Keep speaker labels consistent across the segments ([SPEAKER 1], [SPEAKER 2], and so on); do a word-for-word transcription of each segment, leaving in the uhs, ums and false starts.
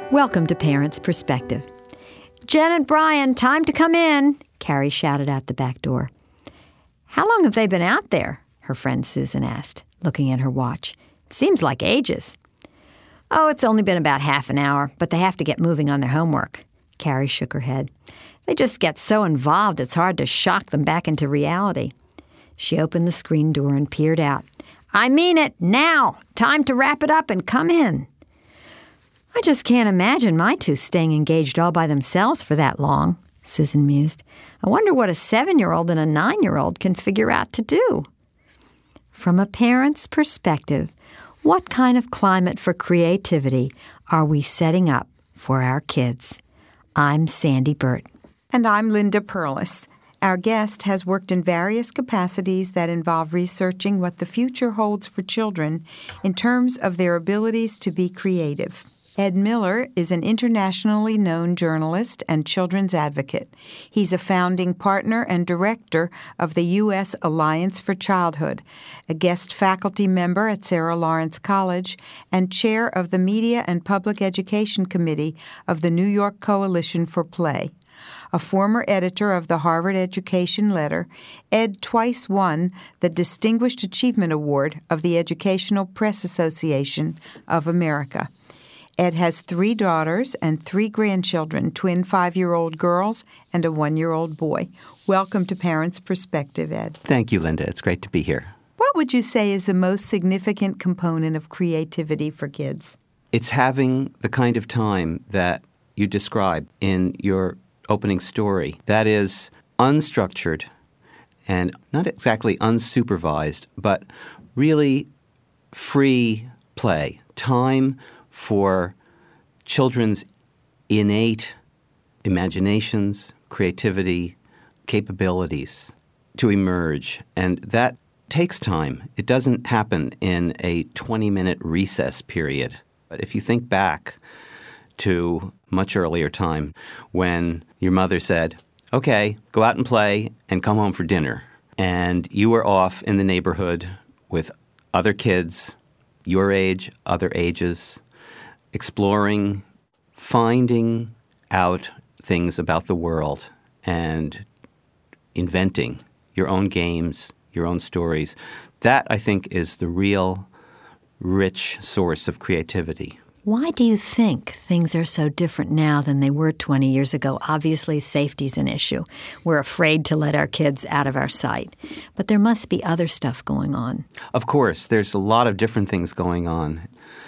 [SPEAKER 1] Welcome to Parents' Perspective. Jen and Brian, time to come in, Carrie shouted out the back door. How long have they been out there? Her friend Susan asked, looking at her watch. It seems like ages. Oh, it's only been about half an hour, but they have to get moving on their homework. Carrie shook her head. They just get so involved it's hard to shock them back into reality. She opened the screen door and peered out. I mean it, now! Time to wrap it up and come in. I just can't imagine my two staying engaged all by themselves for that long, Susan mused. I wonder what a seven-year-old and a nine-year-old can figure out to do. From a parent's perspective, what kind of climate for creativity are we setting up for our kids? I'm Sandy Burt.
[SPEAKER 2] And I'm Linda Perlis. Our guest has worked in various capacities that involve researching what the future holds for children in terms of their abilities to be creative. Ed Miller is an internationally known journalist and children's advocate. He's a founding partner and director of the U S Alliance for Childhood, a guest faculty member at Sarah Lawrence College, and chair of the Media and Public Education Committee of the New York Coalition for Play. A former editor of the Harvard Education Letter, Ed twice won the Distinguished Achievement Award of the Educational Press Association of America. Ed has three daughters and three grandchildren, twin five-year-old girls and a one-year-old boy. Welcome to Parents' Perspective, Ed.
[SPEAKER 3] Thank you, Linda. It's great to be here.
[SPEAKER 2] What would you say is the most significant component of creativity for kids?
[SPEAKER 3] It's having the kind of time that you describe in your opening story. That is unstructured and not exactly unsupervised, but really free play, time for children's innate imaginations, creativity, capabilities to emerge. And that takes time. It doesn't happen in a twenty-minute recess period. But if you think back to much earlier time when your mother said, okay, go out and play and come home for dinner. And you were off in the neighborhood with other kids, your age, other ages, exploring, finding out things about the world and inventing your own games, your own stories. That, I think, is the real rich source of creativity.
[SPEAKER 1] Why do you think things are so different now than they were twenty years ago? Obviously, safety's an issue. We're afraid to let our kids out of our sight. But there must be other stuff going on.
[SPEAKER 3] Of course, there's a lot of different things going on.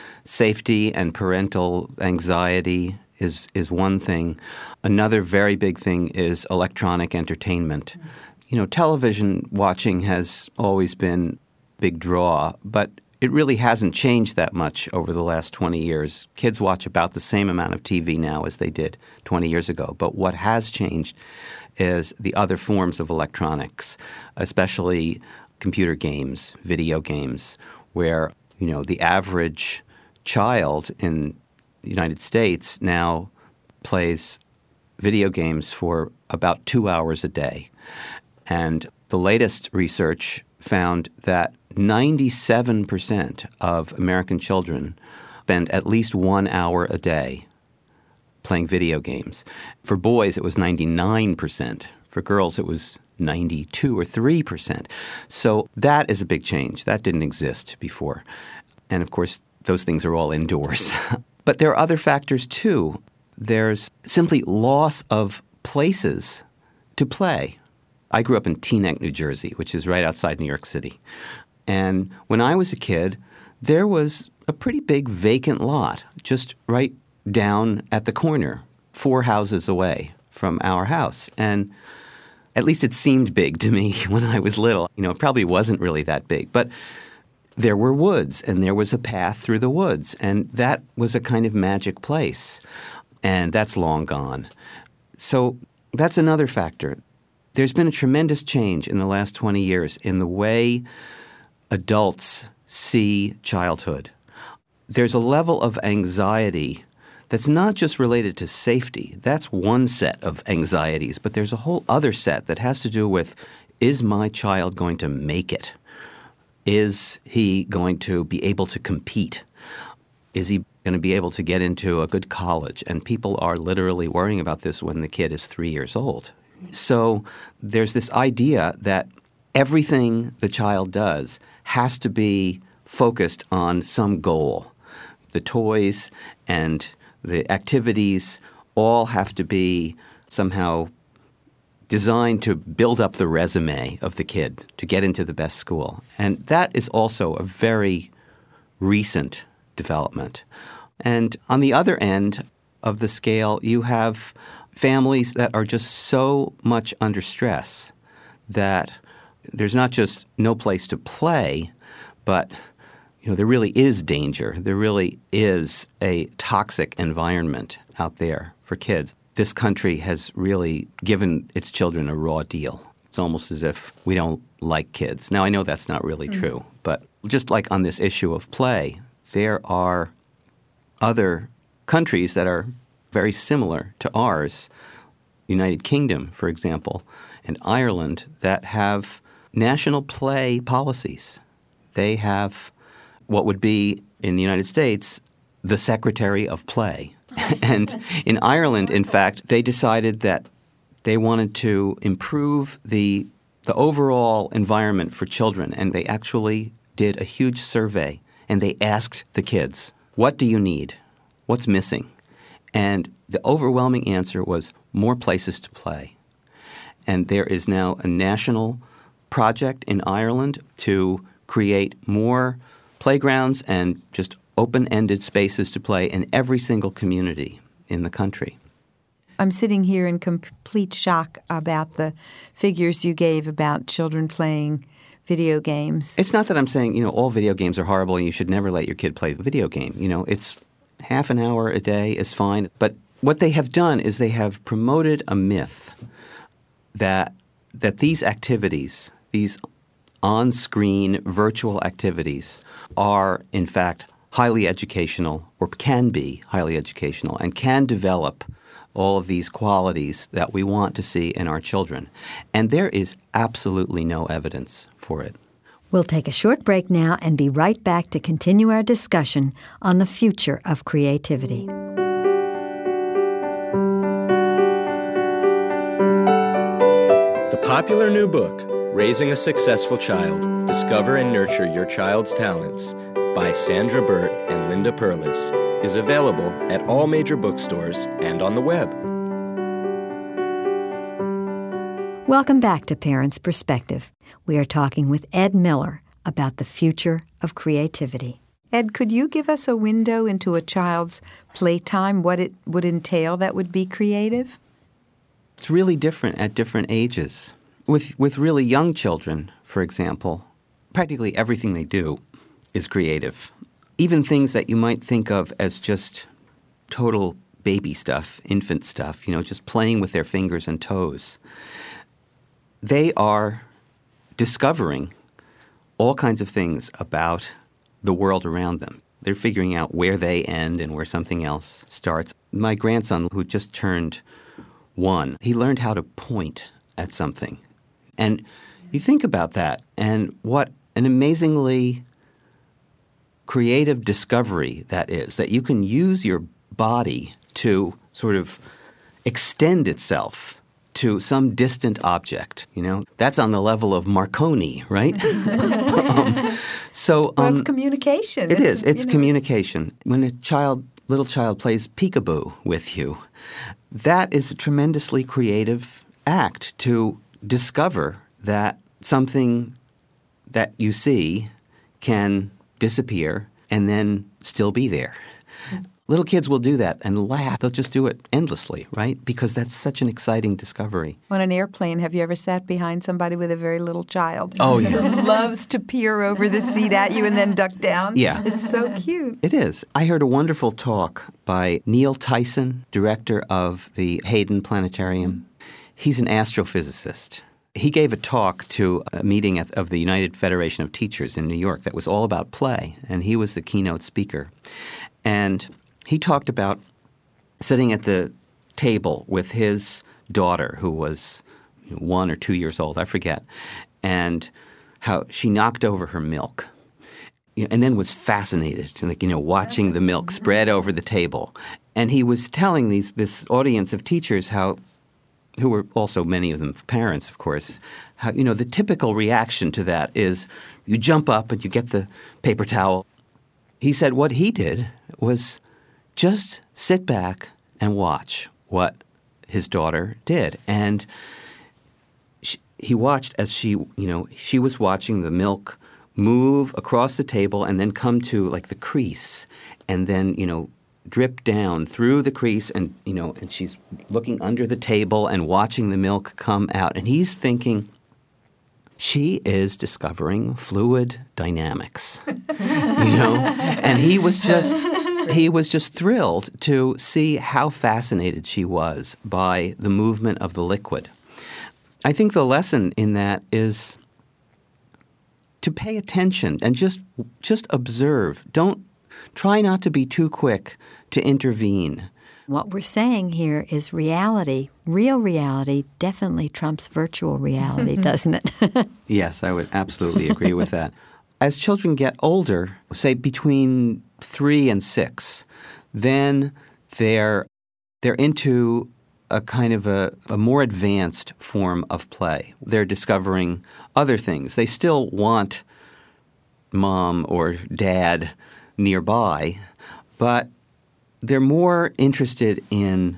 [SPEAKER 3] Safety and parental anxiety is, is one thing. Another very big thing is electronic entertainment. You know, television watching has always been a big draw, but it really hasn't changed that much over the last twenty years. Kids watch about the same amount of T V now as they did twenty years ago. But what has changed is the other forms of electronics, especially computer games, video games, where, you know, the average child in the United States now plays video games for about two hours a day. And the latest research found that ninety-seven percent of American children spend at least one hour a day playing video games. For boys, it was ninety-nine percent. For girls, it was ninety-two or three percent. So that is a big change. That didn't exist before. And of course, those things are all indoors. But there are other factors, too. There's simply loss of places to play. I grew up in Teaneck, New Jersey, which is right outside New York City. And when I was a kid, there was a pretty big vacant lot just right down at the corner, four houses away from our house. And at least it seemed big to me when I was little. You know, it probably wasn't really that big. But there were woods, and there was a path through the woods, and that was a kind of magic place, and that's long gone. So that's another factor. There's been a tremendous change in the last twenty years in the way adults see childhood. There's a level of anxiety that's not just related to safety. That's one set of anxieties, but there's a whole other set that has to do with, is my child going to make it? Is he going to be able to compete? Is he going to be able to get into a good college. And people are literally worrying about this when the kid is three years old. So there's this idea that everything the child does has to be focused on some goal. The toys and the activities all have to be somehow designed to build up the resume of the kid to get into the best school. And that is also a very recent development. And on the other end of the scale, you have families that are just so much under stress that there's not just no place to play, but you know, there really is danger. There really is a toxic environment out there for kids. This country has really given its children a raw deal. It's almost as if we don't like kids. Now, I know that's not really mm-hmm. true, but just like on this issue of play, there are other countries that are very similar to ours, United Kingdom, for example, and Ireland, that have national play policies. They have what would be, in the United States, the Secretary of Play. And in Ireland, in fact, they decided that they wanted to improve the the overall environment for children, and they actually did a huge survey, and they asked the kids, what do you need? What's missing? And the overwhelming answer was more places to play. And there is now a national project in Ireland to create more playgrounds and just open-ended spaces to play in every single community in the country.
[SPEAKER 2] I'm sitting here in complete shock about the figures you gave about children playing video games.
[SPEAKER 3] It's not that I'm saying, you know, all video games are horrible and you should never let your kid play the video game. You know, it's half an hour a day is fine. But what they have done is they have promoted a myth that that these activities, these on-screen virtual activities, are in fact highly educational or can be highly educational and can develop all of these qualities that we want to see in our children. And there is absolutely no evidence for it.
[SPEAKER 1] We'll take a short break now and be right back to continue our discussion on the future of creativity.
[SPEAKER 4] The popular new book, Raising a Successful Child, Discover and Nurture Your Child's Talents, by Sandra Burt and Linda Perlis, is available at all major bookstores and on the web.
[SPEAKER 1] Welcome back to Parents' Perspective. We are talking with Ed Miller about the future of creativity.
[SPEAKER 2] Ed, could you give us a window into a child's playtime, what it would entail that would be creative?
[SPEAKER 3] It's really different at different ages. With with really young children, for example, practically everything they do is creative. Even things that you might think of as just total baby stuff, infant stuff, you know, just playing with their fingers and toes. They are discovering all kinds of things about the world around them. They're figuring out where they end and where something else starts. My grandson, who just turned one, he learned how to point at something. And you think about that and what an amazingly creative discovery that is, that you can use your body to sort of extend itself to some distant object, you know? That's on the level of Marconi, right? um, so
[SPEAKER 2] well,
[SPEAKER 3] um,
[SPEAKER 2] it's communication.
[SPEAKER 3] It is. It's
[SPEAKER 2] you know,
[SPEAKER 3] communication. It's... When a child, little child plays peekaboo with you, that is a tremendously creative act to discover that something that you see can disappear and then still be there. Mm-hmm. Little kids will do that and laugh. They'll just do it endlessly, right? Because that's such an exciting discovery.
[SPEAKER 2] On an airplane, have you ever sat behind somebody with a very little child?
[SPEAKER 3] Oh, yeah.
[SPEAKER 2] Who loves to peer over the seat at you and then duck down?
[SPEAKER 3] Yeah.
[SPEAKER 2] It's so cute.
[SPEAKER 3] It is. I heard a wonderful talk by Neil Tyson, director of the Hayden Planetarium. He's an astrophysicist. He gave a talk to a meeting at, of the United Federation of Teachers in New York that was all about play, and he was the keynote speaker. And he talked about sitting at the table with his daughter, who was one or two years old, I forget, and how she knocked over her milk. and then was fascinated, like, you know, watching the milk spread over the table. And he was telling these this audience of teachers how, who were also many of them parents, of course, how, you know, the typical reaction to that is you jump up and you get the paper towel. He said what he did was just sit back and watch what his daughter did. And she, he watched as she, you know, she was watching the milk move across the table and then come to like the crease and then, you know, drip down through the crease and, you know, and she's looking under the table and watching the milk come out. And he's thinking, she is discovering fluid dynamics, you know? And he was just, he was just thrilled to see how fascinated she was by the movement of the liquid. I think the lesson in that is to pay attention and just just observe. Don't try not to be too quick to intervene.
[SPEAKER 1] What we're saying here is reality, real reality, definitely trumps virtual reality, doesn't it?
[SPEAKER 3] Yes, I would absolutely agree with that. As children get older, say between three and six, then they're they're into a kind of a, a more advanced form of play. They're discovering other things. They still want mom or dad nearby, but they're more interested in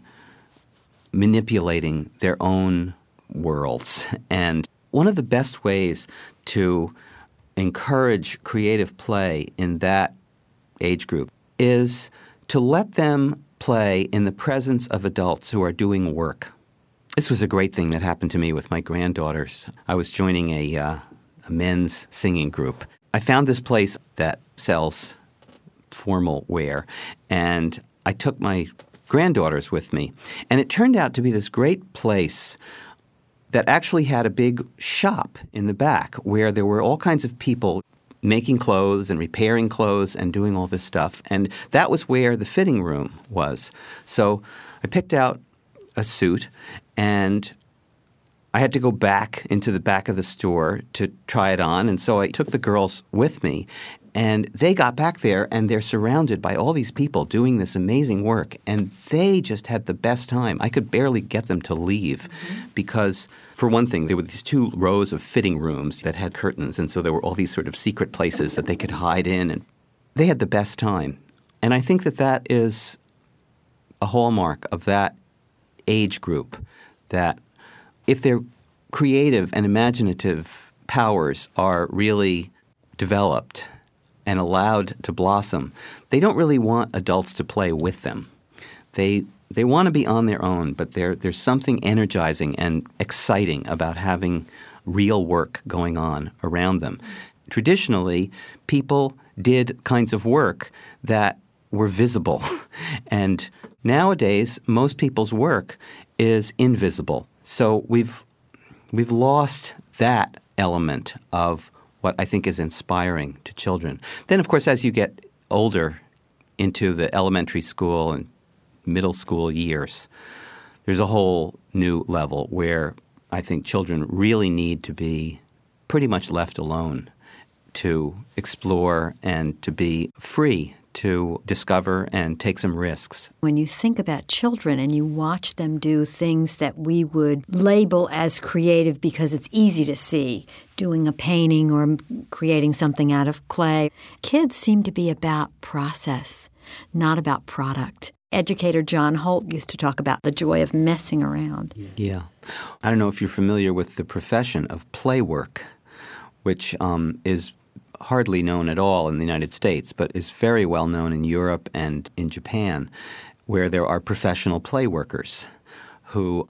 [SPEAKER 3] manipulating their own worlds. And one of the best ways to encourage creative play in that age group is to let them play in the presence of adults who are doing work. This was a great thing that happened to me with my granddaughters. I was joining a, uh, a men's singing group. I found this place that sells formal wear, and I took my granddaughters with me. And it turned out to be this great place that actually had a big shop in the back where there were all kinds of people making clothes and repairing clothes and doing all this stuff. And that was where the fitting room was. So I picked out a suit, and I had to go back into the back of the store to try it on. And so I took the girls with me, and they got back there, and they're surrounded by all these people doing this amazing work. And they just had the best time. I could barely get them to leave mm-hmm. because, for one thing, there were these two rows of fitting rooms that had curtains. And so there were all these sort of secret places that they could hide in. And they had the best time. And I think that that is a hallmark of that age group, that if their creative and imaginative powers are really developed and allowed to blossom, they don't really want adults to play with them. They they want to be on their own, but there there's something energizing and exciting about having real work going on around them. Traditionally, people did kinds of work that were visible. And nowadays, most people's work is invisible. So we've we've lost that element of what I think is inspiring to children. Then, of course, as you get older into the elementary school and middle school years, there's a whole new level where I think children really need to be pretty much left alone to explore and to be free to discover and take some risks.
[SPEAKER 1] When you think about children and you watch them do things that we would label as creative because it's easy to see, doing a painting or creating something out of clay, kids seem to be about process, not about product. Educator John Holt used to talk about the joy of messing around.
[SPEAKER 3] Yeah. I don't know if you're familiar with the profession of play work, which um, is hardly known at all in the United States, but is very well known in Europe and in Japan, where there are professional play workers who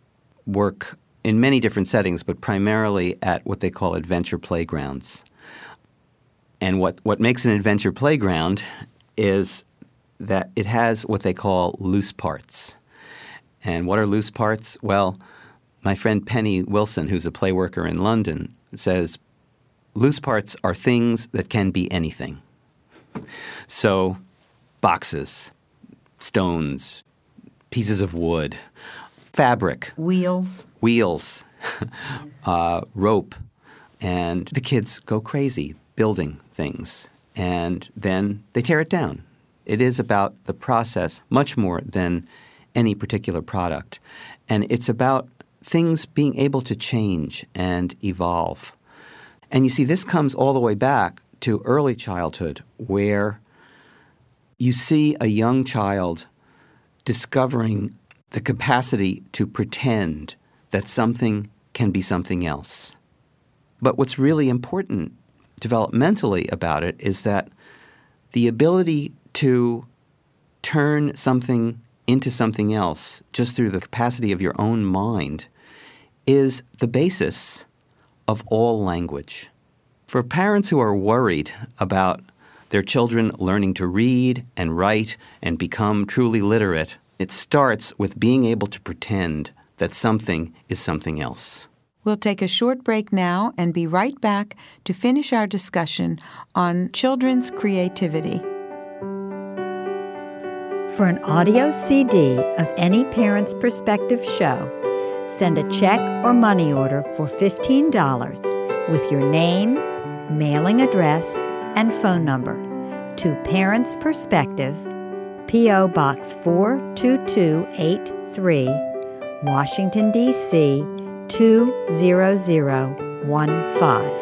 [SPEAKER 3] work in many different settings, but primarily at what they call adventure playgrounds. And what, what makes an adventure playground is that it has what they call loose parts. And what are loose parts? Well, my friend Penny Wilson, who's a play worker in London, says loose parts are things that can be anything. So boxes, stones, pieces of wood, fabric.
[SPEAKER 2] Wheels.
[SPEAKER 3] Wheels, uh, rope. And the kids go crazy building things and then they tear it down. It is about the process much more than any particular product. And it's about things being able to change and evolve. And you see, this comes all the way back to early childhood, where you see a young child discovering the capacity to pretend that something can be something else. But what's really important developmentally about it is that the ability to turn something into something else just through the capacity of your own mind is the basis of all language. For parents who are worried about their children learning to read and write and become truly literate, it starts with being able to pretend that something is something else.
[SPEAKER 2] We'll take a short break now and be right back to finish our discussion on children's creativity.
[SPEAKER 1] For an audio C D of any Parent's Perspective show, send a check or money order for fifteen dollars with your name, mailing address, and phone number to Parent's Perspective, P O. Box four two two eight three, Washington, D C two zero zero one five.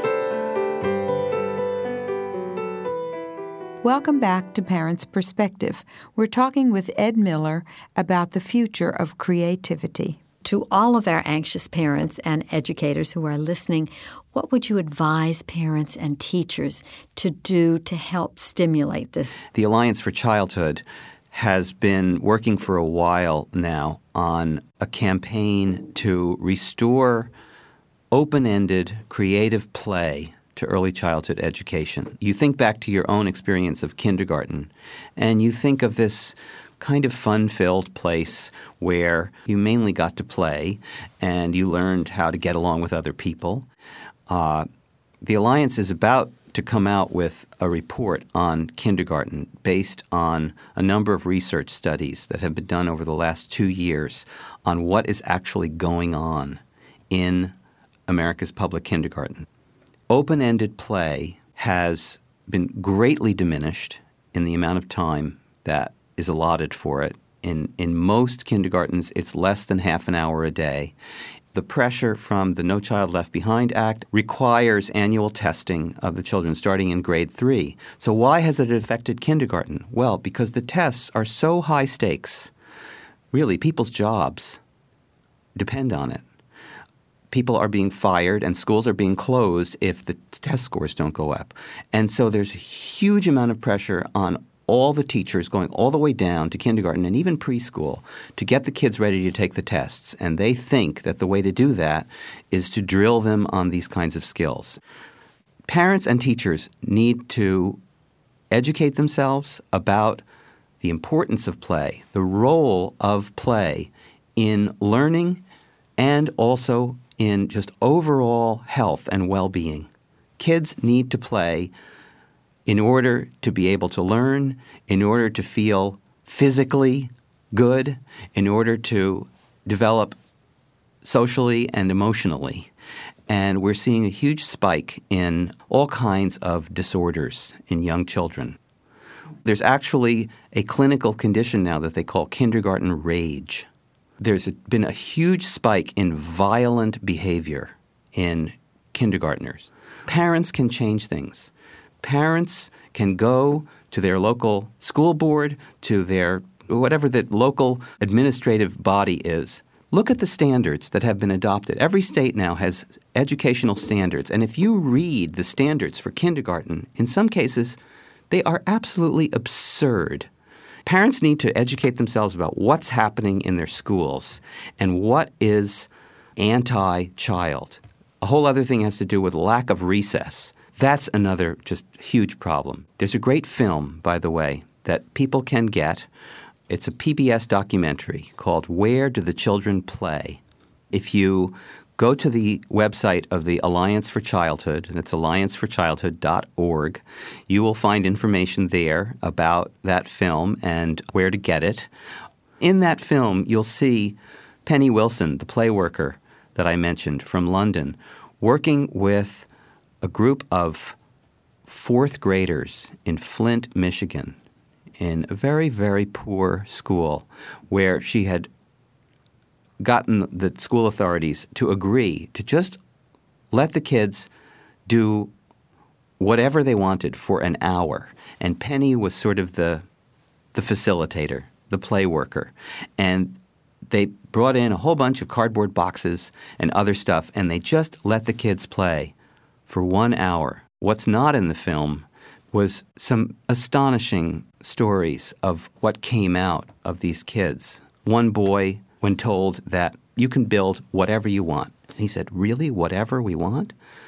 [SPEAKER 2] Welcome back to Parent's Perspective. We're talking with Ed Miller about the future of creativity.
[SPEAKER 1] To all of our anxious parents and educators who are listening, what would you advise parents and teachers to do to help stimulate this?
[SPEAKER 3] The Alliance for Childhood has been working for a while now on a campaign to restore open-ended creative play to early childhood education. You think back to your own experience of kindergarten, and you think of this kind of fun-filled place where you mainly got to play and you learned how to get along with other people. Uh, the Alliance is about to come out with a report on kindergarten based on a number of research studies that have been done over the last two years on what is actually going on in America's public kindergarten. Open-ended play has been greatly diminished in the amount of time that is allotted for it. In in most kindergartens, it's less than half an hour a day. The pressure from the No Child Left Behind Act requires annual testing of the children starting in grade three. So why has it affected kindergarten? Well, because the tests are so high stakes. Really, people's jobs depend on it. People are being fired and schools are being closed if the test scores don't go up. And so there's a huge amount of pressure on all the teachers going all the way down to kindergarten and even preschool to get the kids ready to take the tests. And they think that the way to do that is to drill them on these kinds of skills. Parents and teachers need to educate themselves about the importance of play, the role of play in learning and also in just overall health and well-being. Kids need to play in order to be able to learn, in order to feel physically good, in order to develop socially and emotionally. And we're seeing a huge spike in all kinds of disorders in young children. There's actually a clinical condition now that they call kindergarten rage. There's been a huge spike in violent behavior in kindergartners. Parents can change things. Parents can go to their local school board, to their whatever the local administrative body is. Look at the standards that have been adopted. Every state now has educational standards. And if you read the standards for kindergarten, in some cases, they are absolutely absurd. Parents need to educate themselves about what's happening in their schools and what is anti-child. A whole other thing has to do with lack of recess. That's another just huge problem. There's a great film, by the way, that people can get. It's a P B S documentary called Where Do the Children Play? If you go to the website of the Alliance for Childhood, and it's alliance for childhood dot org, you will find information there about that film and where to get it. In that film, you'll see Penny Wilson, the play worker that I mentioned from London, working with a group of fourth graders in Flint, Michigan, in a very, very poor school where she had gotten the school authorities to agree to just let the kids do whatever they wanted for an hour. And Penny was sort of the the facilitator, the play worker. And they brought in a whole bunch of cardboard boxes and other stuff, and they just let the kids play for one hour. What's not in the film was some astonishing stories of what came out of these kids. One boy, when told that you can build whatever you want, he said, really, whatever we want?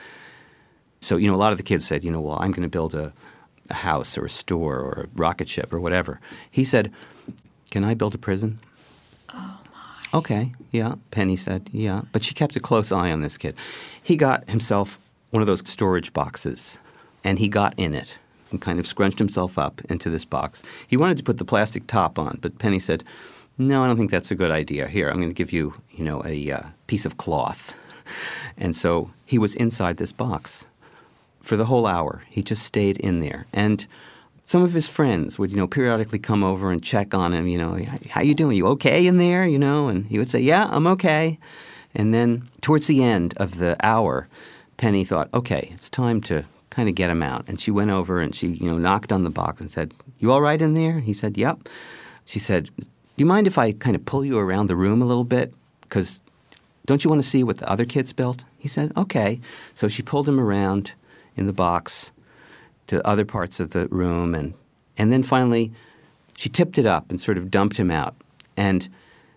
[SPEAKER 3] So, you know, a lot of the kids said, you know, well, I'm going to build a, a house or a store or a rocket ship or whatever. He said, can I build a prison?
[SPEAKER 1] Oh, my.
[SPEAKER 3] Okay, yeah, Penny said, yeah. But she kept a close eye on this kid. He got himself one of those storage boxes, and he got in it and kind of scrunched himself up into this box. He wanted to put the plastic top on, but Penny said, no, I don't think that's a good idea. Here, I'm going to give you, you know, a uh, piece of cloth. And so he was inside this box for the whole hour. He just stayed in there. And some of his friends would, you know, periodically come over and check on him, you know, how you doing? You okay in there, you know? And he would say, yeah, I'm okay. And then towards the end of the hour, Penny thought, okay, it's time to kind of get him out. And she went over and she, you know, knocked on the box and said, you all right in there? He said, yep. She said, do you mind if I kind of pull you around the room a little bit? Because don't you want to see what the other kids built? He said, okay. So she pulled him around in the box to other parts of the room. And, and then finally, she tipped it up and sort of dumped him out. And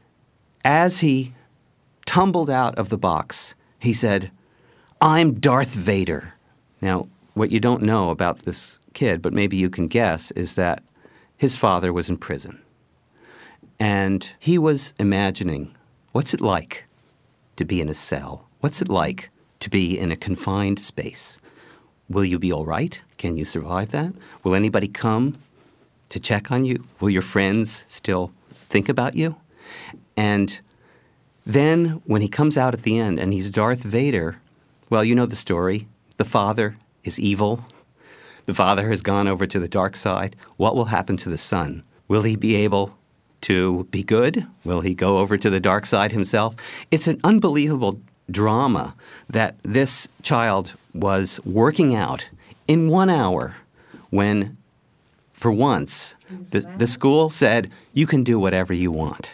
[SPEAKER 3] as he tumbled out of the box, he said, I'm Darth Vader. Now, what you don't know about this kid, but maybe you can guess, is that his father was in prison. And he was imagining, what's it like to be in a cell? What's it like to be in a confined space? Will you be all right? Can you survive that? Will anybody come to check on you? Will your friends still think about you? And then when he comes out at the end and he's Darth Vader, well, you know the story. The father is evil. The father has gone over to the dark side. What will happen to the son? Will he be able to be good? Will he go over to the dark side himself? It's an unbelievable drama that this child was working out in one hour when, for once, the, the school said, you can do whatever you want.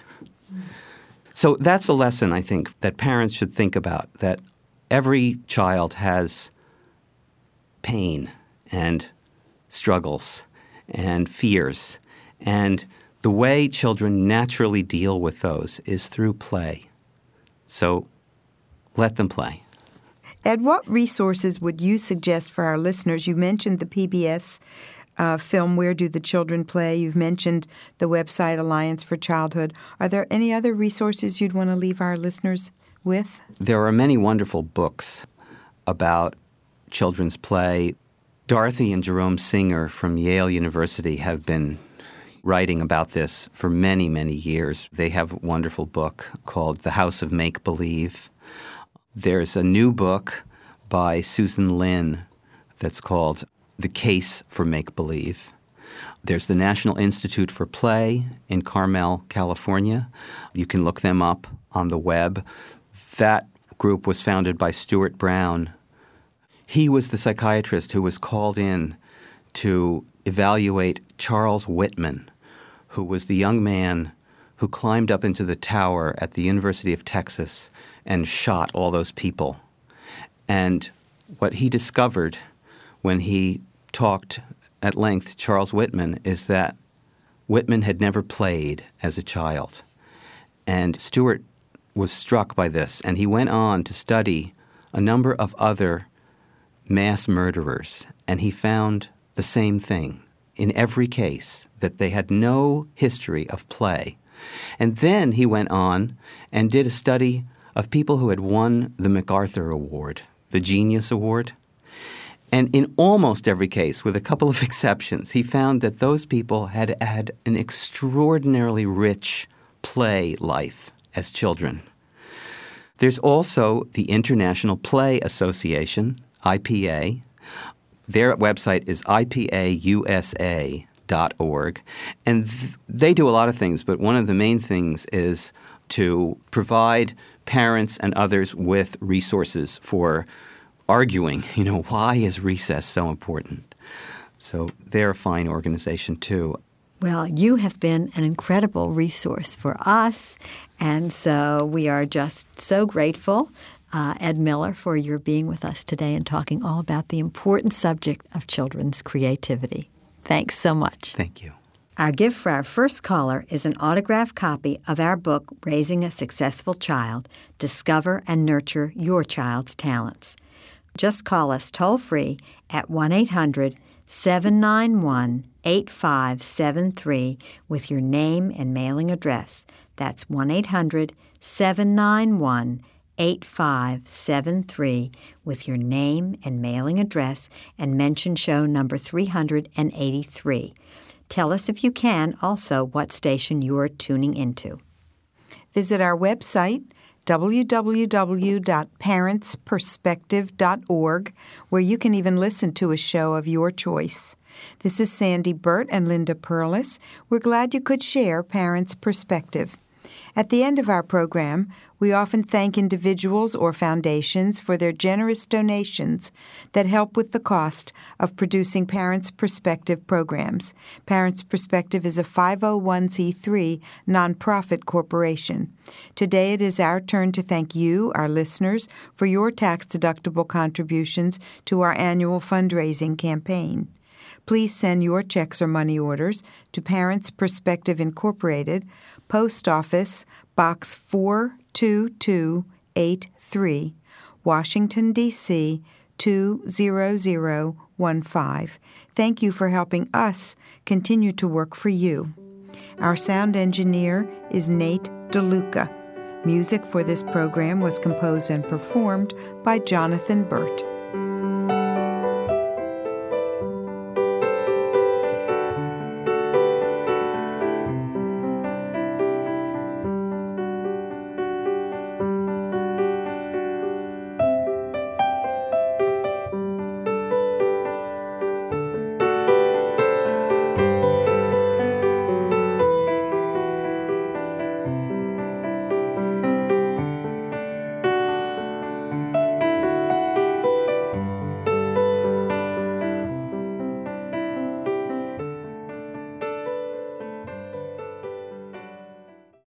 [SPEAKER 3] So that's a lesson, I think, that parents should think about, that every child has pain and struggles and fears, and the way children naturally deal with those is through play. So let them play.
[SPEAKER 2] Ed, what resources would you suggest for our listeners? You mentioned the P B S uh, film, Where Do the Children Play? You've mentioned the website Alliance for Childhood. Are there any other resources you'd want to leave our listeners with?
[SPEAKER 3] There are many wonderful books about children's play. Dorothy and Jerome Singer from Yale University have been writing about this for many, many years. They have a wonderful book called The House of Make-Believe. There's a new book by Susan Lin that's called The Case for Make-Believe. There's the National Institute for Play in Carmel, California. You can look them up on the web. That group was founded by Stuart Brown. He was the psychiatrist who was called in to evaluate Charles Whitman, who was the young man who climbed up into the tower at the University of Texas and shot all those people. And what he discovered when he talked at length to Charles Whitman is that Whitman had never played as a child. And Stuart was struck by this, and he went on to study a number of other mass murderers, and he found the same thing in every case, that they had no history of play. And then he went on and did a study of people who had won the MacArthur Award, the Genius Award. And in almost every case, with a couple of exceptions, he found that those people had had an extraordinarily rich play life as children. There's also the International Play Association, I P A. Their website is I P A U S A dot org, and th- they do a lot of things, but one of the main things is to provide parents and others with resources for arguing, you know, why is recess so important? So they're a fine organization too.
[SPEAKER 1] Well, you have been an incredible resource for us, and so we are just so grateful, uh, Ed Miller, for your being with us today and talking all about the important subject of children's creativity. Thanks so much.
[SPEAKER 3] Thank you.
[SPEAKER 1] Our gift for our first caller is an autographed copy of our book, Raising a Successful Child, Discover and Nurture Your Child's Talents. Just call us toll-free at one eight hundred seven nine one eight five seven three with your name and mailing address. That's one eight hundred seven nine one eight five seven three with your name and mailing address and mention show number three hundred eighty-three. Tell us, if you can, also what station you are tuning into.
[SPEAKER 2] Visit our website, w w w dot parents perspective dot org, where you can even listen to a show of your choice. This is Sandy Burt and Linda Perlis. We're glad you could share Parents' Perspective. At the end of our program, we often thank individuals or foundations for their generous donations that help with the cost of producing Parents' Perspective programs. Parents' Perspective is a five oh one c three nonprofit corporation. Today it is our turn to thank you, our listeners, for your tax-deductible contributions to our annual fundraising campaign. Please send your checks or money orders to Parents' Perspective Incorporated, Post Office, Box four two two eight three, Washington, D C two zero zero one five. Thank you for helping us continue to work for you. Our sound engineer is Nate DeLuca. Music for this program was composed and performed by Jonathan Burt.